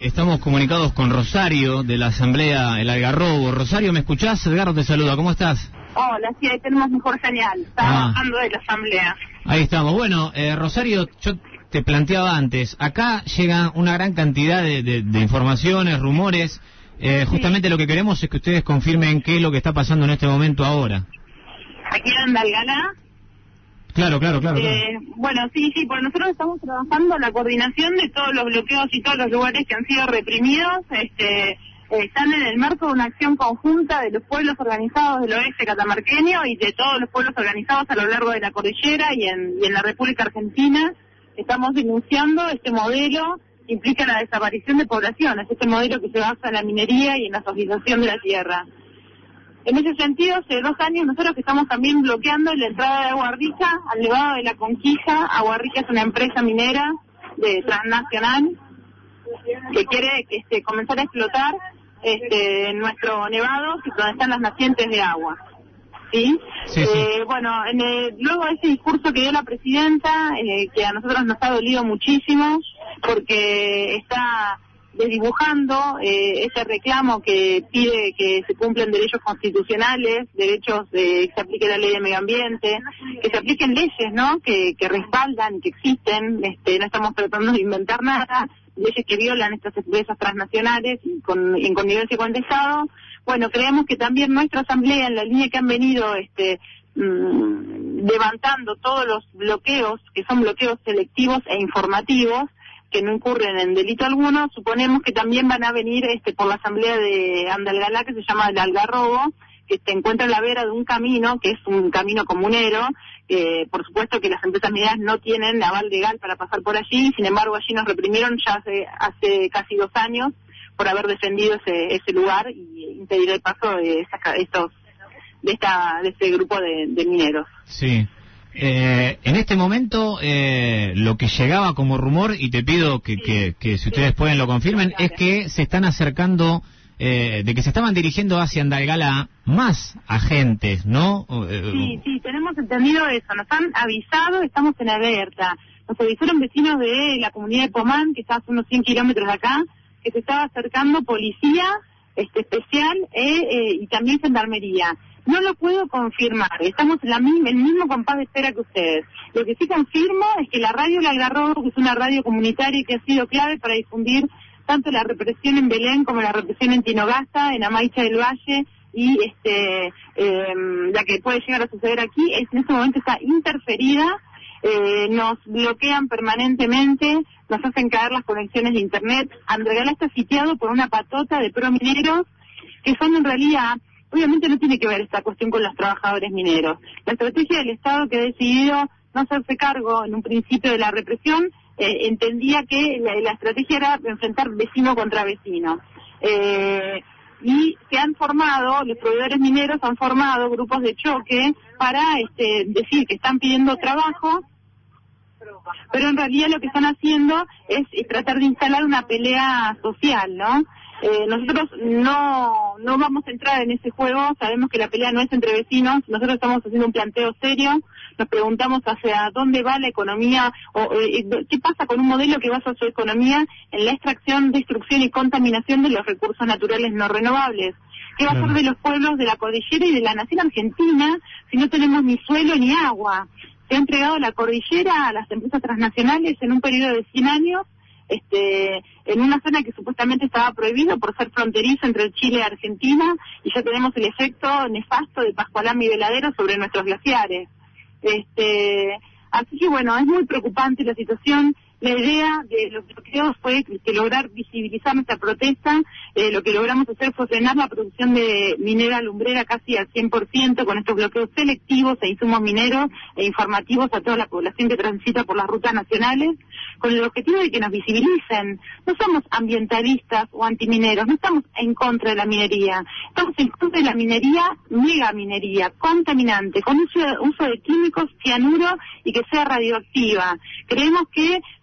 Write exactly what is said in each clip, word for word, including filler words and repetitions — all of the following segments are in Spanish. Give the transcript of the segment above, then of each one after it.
estamos comunicados con Rosario de la Asamblea El Algarrobo. Rosario, ¿me escuchás? Edgardo te saluda, ¿cómo estás? Hola, sí, ahí tenemos mejor señal. Estamos Ah. hablando de la Asamblea. Ahí estamos. Bueno, eh, Rosario, yo te planteaba antes, acá llega una gran cantidad de, de, de informaciones, rumores. Eh, justamente Sí. lo que queremos es que ustedes confirmen qué es lo que está pasando en este momento ahora. Aquí en Andalgalá. Claro, claro, claro. claro. Eh, bueno, sí, sí, pues nosotros estamos trabajando la coordinación de todos los bloqueos y todos los lugares que han sido reprimidos. Este, eh, están en el marco de una acción conjunta de los pueblos organizados del oeste catamarqueño y de todos los pueblos organizados a lo largo de la cordillera y en, y en la República Argentina. Estamos denunciando este modelo que implica la desaparición de poblaciones, este modelo que se basa en la minería y en la socialización de la tierra. En ese sentido, hace dos años nosotros que estamos también bloqueando la entrada de Agua Rica al Nevado de la Conquija. Agua Rica es una empresa minera de transnacional que quiere este, comenzar a explotar este, nuestro nevado, donde están las nacientes de agua. ¿Sí? Sí, sí. Eh, bueno, en el, luego de ese discurso que dio la presidenta, eh, que a nosotros nos ha dolido muchísimo, porque está desdibujando eh, ese reclamo que pide que se cumplan derechos constitucionales, derechos de que se aplique la ley de medio ambiente, que se apliquen leyes, ¿no? Que, que respaldan, que existen. Este, no estamos tratando de inventar nada, leyes que violan estas empresas transnacionales y con, en connivencia con el Estado. Bueno, creemos que también nuestra asamblea, en la línea que han venido este, mmm, levantando todos los bloqueos, que son bloqueos selectivos e informativos, que no incurren en delito alguno, suponemos que también van a venir este, por la asamblea de Andalgalá, que se llama El Algarrobo, que se encuentra a la vera de un camino, que es un camino comunero. Eh, por supuesto que las empresas mineras no tienen aval legal para pasar por allí, sin embargo allí nos reprimieron ya hace, hace casi dos años por haber defendido ese, ese lugar y impedir el paso de, esa, estos, de, esta, de este grupo de, de mineros. Sí. Eh, en este momento, eh, lo que llegaba como rumor, y te pido que, Sí. que, que si ustedes pueden lo confirmen, es que se están acercando, eh, de que se estaban dirigiendo hacia Andalgalá más agentes, ¿no? Eh, Sí, sí, tenemos entendido eso, nos han avisado, estamos en alerta. Nos avisaron vecinos de la comunidad de Pomán, que está a unos cien kilómetros de acá, que se estaba acercando policía este, especial eh, eh, y también gendarmería. No lo puedo confirmar, estamos en la misma, el mismo compás de espera que ustedes. Lo que sí confirmo es que la radio El Algarrobo, que es una radio comunitaria que ha sido clave para difundir tanto la represión en Belén como la represión en Tinogasta, en Amaicha del Valle, y este eh, la que puede llegar a suceder aquí, es, en este momento está interferida, eh, nos bloquean permanentemente, nos hacen caer las conexiones de internet. Andalgalá está sitiado por una patota de promineros que son en realidad... Obviamente no tiene que ver esta cuestión con los trabajadores mineros. La estrategia del Estado, que ha decidido no hacerse cargo en un principio de la represión, eh, entendía que la, la estrategia era enfrentar vecino contra vecino. Eh, y se han formado, los proveedores mineros han formado grupos de choque para este, decir que están pidiendo trabajo, pero en realidad lo que están haciendo es, es tratar de instalar una pelea social, ¿no? Eh, nosotros no no vamos a entrar en ese juego, sabemos que la pelea no es entre vecinos, nosotros estamos haciendo un planteo serio, nos preguntamos hacia dónde va la economía, o eh, qué pasa con un modelo que basa su economía en la extracción, destrucción y contaminación de los recursos naturales no renovables. ¿Qué va a ser de los pueblos de la cordillera y de la nación argentina si no tenemos ni suelo ni agua? Se ha entregado la cordillera a las empresas transnacionales en un periodo de cien años, este, en una zona que supuestamente estaba prohibido por ser fronterizo entre Chile y Argentina, y ya tenemos el efecto nefasto de Pascualama y Veladero sobre nuestros glaciares. Este, así que bueno, es muy preocupante la situación. La idea de los bloqueos fue que lograr visibilizar nuestra protesta. Eh, lo que logramos hacer fue frenar la producción de minera lumbrera casi al cien por ciento con estos bloqueos selectivos e insumos mineros e informativos a toda la población que transita por las rutas nacionales, con el objetivo de que nos visibilicen. No somos ambientalistas o antimineros, no estamos en contra de la minería, estamos en contra de la minería, mega minería, contaminante, con uso de, uso de químicos, cianuro y que sea radioactiva. Creemos que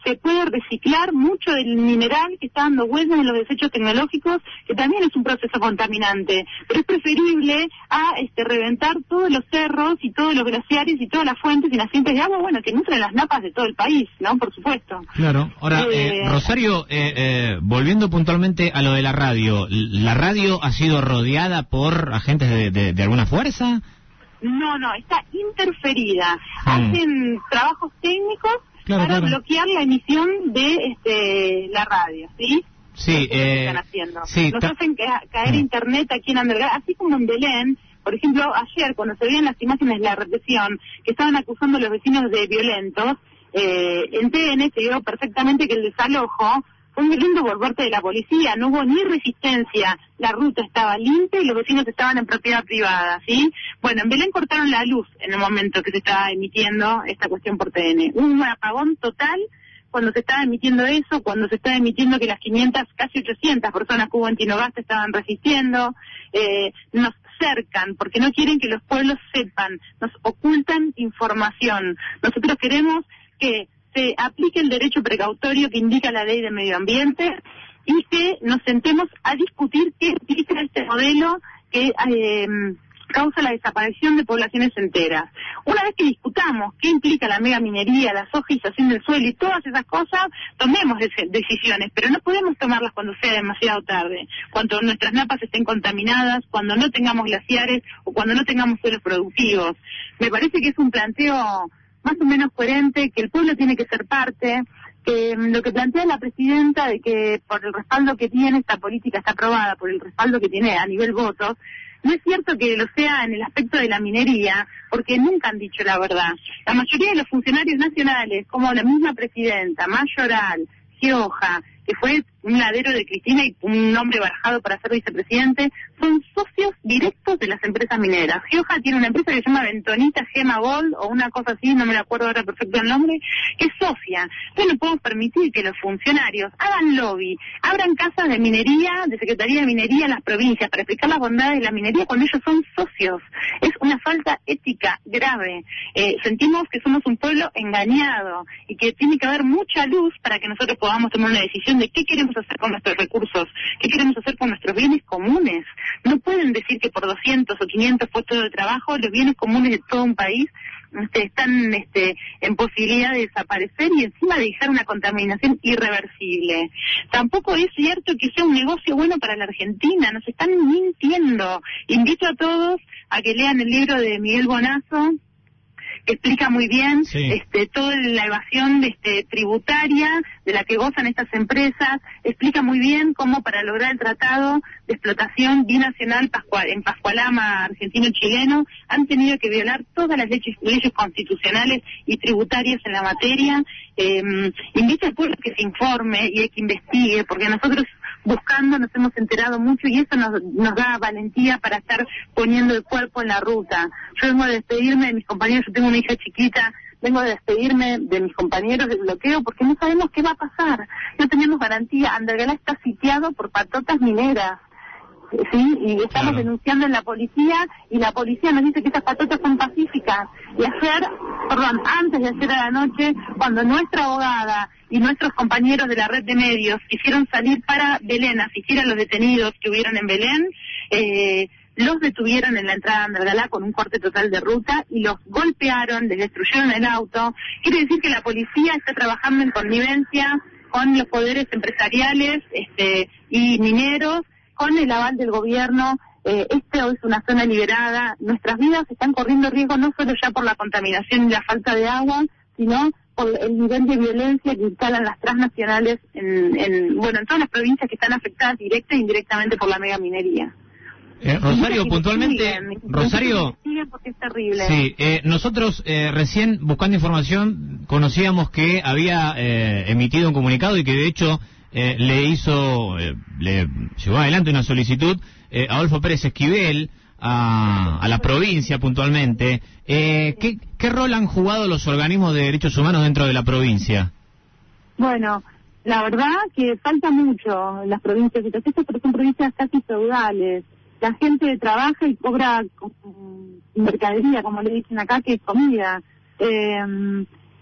se puede reciclar mucho del mineral que está dando vueltas en los desechos tecnológicos, que también es un proceso contaminante, pero es preferible a este reventar todos los cerros y todos los glaciares y todas las fuentes y nacientes de agua, bueno, que nutren las napas de todo el país, ¿no? Por supuesto. Claro. Ahora, eh, eh, Rosario, eh, eh, volviendo puntualmente a lo de la radio, ¿la radio ha sido rodeada por agentes de, de, de alguna fuerza? No, no, está interferida. Hmm. Hacen trabajos técnicos claro, para claro. bloquear la emisión de este la radio, ¿sí? Sí, eh, están haciendo. sí Nos hacen ca caer hmm. internet aquí en Andergala, así como en Belén. Por ejemplo, ayer, cuando se veían las imágenes de la represión, que estaban acusando a los vecinos de violentos, eh, en T N se vio perfectamente que el desalojo fue muy lindo por parte de la policía, no hubo ni resistencia, la ruta estaba limpia y los vecinos estaban en propiedad privada, ¿sí? Bueno, en Belén cortaron la luz en el momento que se estaba emitiendo esta cuestión por T N. Hubo un apagón total cuando se estaba emitiendo eso, cuando se estaba emitiendo que las quinientas, casi ochocientas personas que hubo en Tinogasta estaban resistiendo, eh, nos cercan porque no quieren que los pueblos sepan, nos ocultan información. Nosotros queremos que se aplique el derecho precautorio que indica la ley de medio ambiente y que nos sentemos a discutir qué implica este modelo que eh, causa la desaparición de poblaciones enteras. Una vez que discutamos qué implica la megaminería, la sojización del suelo y todas esas cosas, tomemos decisiones, pero no podemos tomarlas cuando sea demasiado tarde, cuando nuestras napas estén contaminadas, cuando no tengamos glaciares o cuando no tengamos suelos productivos. Me parece que es un planteo más o menos coherente, que el pueblo tiene que ser parte, que lo que plantea la presidenta de que por el respaldo que tiene esta política está aprobada, por el respaldo que tiene a nivel votos, no es cierto que lo sea en el aspecto de la minería, porque nunca han dicho la verdad. La mayoría de los funcionarios nacionales, como la misma presidenta, Mayoral, Gioja, que fue un ladero de Cristina y un hombre barajado para ser vicepresidente, son socios directos de las empresas mineras. Gioja tiene una empresa que se llama Bentonita Gema Gold, o una cosa así, no me acuerdo ahora perfecto el nombre, que es socia. Entonces no podemos permitir que los funcionarios hagan lobby, abran casas de minería, de Secretaría de Minería en las provincias, para explicar las bondades de la minería cuando ellos son socios. Es una falta ética grave. Eh, sentimos que somos un pueblo engañado y que tiene que haber mucha luz para que nosotros podamos tomar una decisión de qué queremos hacer con nuestros recursos, qué queremos hacer con nuestros bienes comunes. No pueden decir que por doscientos o quinientos puestos de trabajo los bienes comunes de todo un país este, están este, en posibilidad de desaparecer y encima de dejar una contaminación irreversible. Tampoco es cierto que sea un negocio bueno para la Argentina, nos están mintiendo. Invito a todos a que lean el libro de Miguel Bonazo, que explica muy bien sí. este, toda la evasión este, tributaria de la que gozan estas empresas, explica muy bien cómo para lograr el tratado de explotación binacional Pascual, en Pascualama argentino-chileno han tenido que violar todas las leyes, leyes constitucionales y tributarias en la materia. Eh, invito al pueblo que se informe y que investigue, porque nosotros buscando nos hemos enterado mucho y eso nos, nos da valentía para estar poniendo el cuerpo en la ruta. Yo vengo a despedirme de mis compañeros, yo tengo una hija chiquita, vengo a despedirme de mis compañeros del bloqueo porque no sabemos qué va a pasar, no tenemos garantía. Andergala está sitiado por patotas mineras, sí, y estamos claro. denunciando en la policía y la policía nos dice que esas patotas son pacíficas. Y ayer, perdón, antes de ayer a la noche, cuando nuestra abogada y nuestros compañeros de la red de medios quisieron salir para Belén, asistir a los detenidos que hubieron en Belén, eh, los detuvieron en la entrada de Andergala con un corte total de ruta y los golpearon, les destruyeron el auto. Quiere decir que la policía está trabajando en connivencia con los poderes empresariales este, y mineros, con el aval del gobierno. Eh, esto es una zona liberada, nuestras vidas están corriendo riesgo no solo ya por la contaminación y la falta de agua, sino por el nivel de violencia que instalan las transnacionales en, en, bueno, en todas las provincias que están afectadas directa e indirectamente por la megaminería. Eh, Rosario, puntualmente, siguen, Rosario, siguen porque es terrible. Sí, eh, nosotros eh, recién buscando información conocíamos que había eh, emitido un comunicado y que de hecho eh, le hizo, eh, le llevó adelante una solicitud eh, a Adolfo Pérez Esquivel, a, a la provincia puntualmente. Eh, ¿qué, ¿Qué rol han jugado los organismos de derechos humanos dentro de la provincia? Bueno, la verdad que falta mucho en las provincias, pero son provincias casi feudales. La gente trabaja y cobra mercadería, como le dicen acá, que es comida. Eh,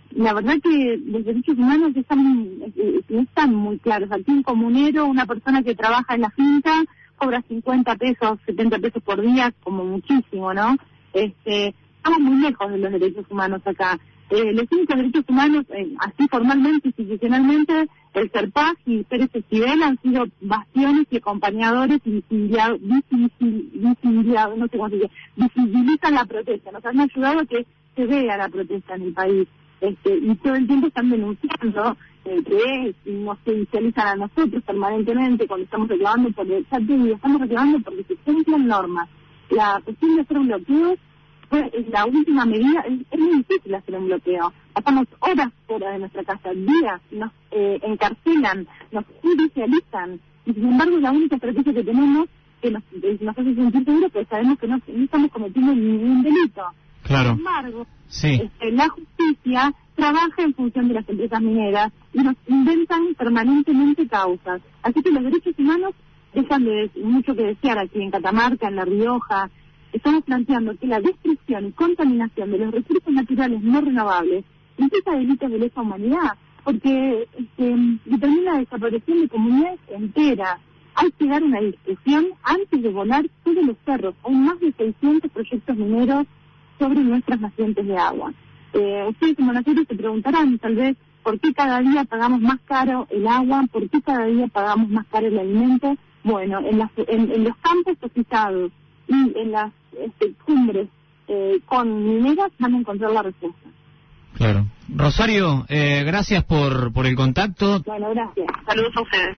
la verdad que los derechos humanos están, eh, no están muy claros. Aquí un comunero, una persona que trabaja en la finca, cobra cincuenta pesos, setenta pesos por día, como muchísimo, ¿no? Este, estamos muy lejos de los derechos humanos acá. Eh, los únicos derechos humanos, eh, así formalmente, institucionalmente, el CERPAG y Pérez Esquivel han sido bastiones y acompañadores y visibilizados, visibilizados, no sé cómo se dice, visibilizan la protesta, nos han ayudado a que se vea la protesta en el país, este, y todo el tiempo están denunciando eh, que nos judicializan a nosotros permanentemente cuando estamos reclamando por el chat de estamos reclamando porque se cumplen normas. La cuestión de hacer un bloqueo fue la última medida. Es, es muy difícil hacer un bloqueo. Pasamos horas fuera de nuestra casa, días, nos eh, encarcelan, nos judicializan, y sin embargo la única estrategia que tenemos que nos, eh, nos hace sentir seguros, pues sabemos que no, no estamos cometiendo ningún delito. Claro. Sin embargo, sí. este, la justicia trabaja en función de las empresas mineras y nos inventan permanentemente causas. Así que los derechos humanos dejan de mucho que desear aquí en Catamarca, en La Rioja. Estamos planteando que la destrucción y contaminación de los recursos naturales no renovables implica delitos de lesa humanidad, porque este, determina la desaparición de comunidades enteras. Hay que dar una discusión antes de volar todos los cerros. Hay más de seiscientos proyectos mineros sobre nuestras nacientes de agua. Eh, ustedes como naciones se preguntarán tal vez por qué cada día pagamos más caro el agua, por qué cada día pagamos más caro el alimento. Bueno, en, las, en, en los campos cotizados y en las este, cumbres eh, con mineras van a encontrar la respuesta. Claro. Rosario, eh, gracias por, por el contacto. Bueno, gracias. Saludos a ustedes.